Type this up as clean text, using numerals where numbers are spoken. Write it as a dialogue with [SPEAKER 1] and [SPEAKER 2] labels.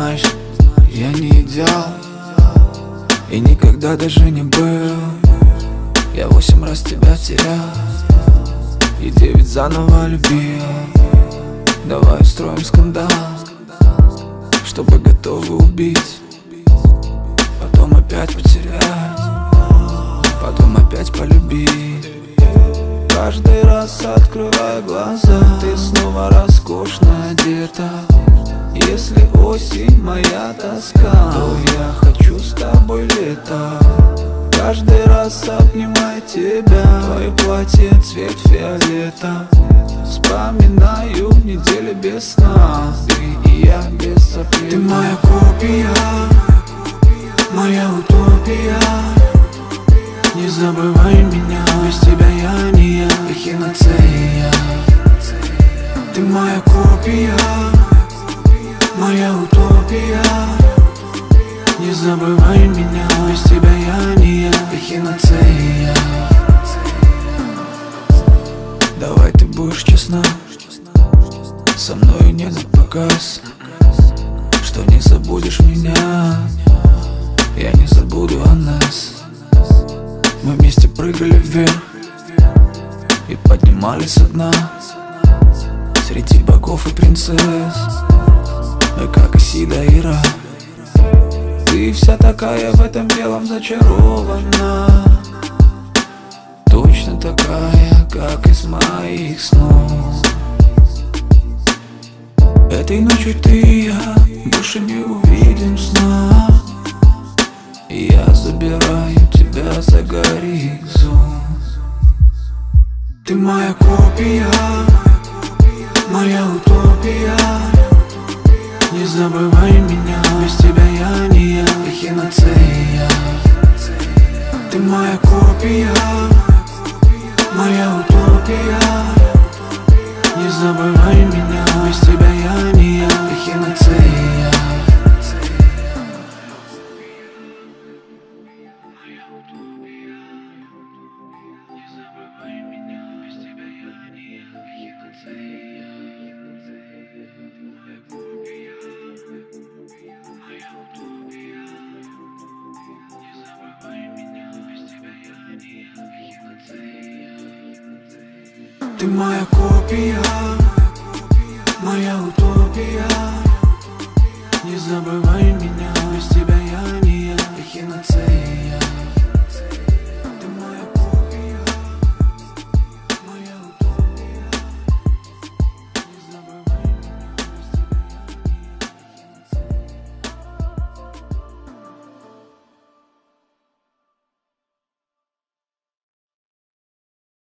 [SPEAKER 1] знаешь, я не идеал и никогда даже не был. Я 8 раз тебя терял и 9 заново любил. Давай устроим скандал, чтобы готовы убить, потом опять потерять, потом опять полюбить. Каждый раз открывая глаза, ты снова роскошно одета. Если осень моя тоска, то я хочу с тобой лето. Каждый раз обнимая тебя, твое платье цвет фиолета. Вспоминаю недели без сна, ты и я без соплей. Ты моя копия, моя утопия. Не забывай меня, без тебя я не я, эхинацея. Ты моя копия, моя утопия. Не забывай меня, без тебя я не я, эхинацея. Давай ты будешь честна, со мною не напоказ, что не забудешь меня, я не забуду о нас. Мы вместе прыгали вверх и поднимались со дна, среди богов и принцесс, мы как Исида и Ра. Ты вся такая в этом белом зачарована, точно такая, как из моих снов. Этой ночью ты и я больше не увидим сна. Я забираю тебя за горизонт. Ты моя копия, моя утопия. Не забывай меня, без тебя я не я, эхинацея. Ты моя копия, моя утопия. Не забывай меня, без тебя я не я, эхинацея. Ты моя копия, моя утопия. Не забывай меня.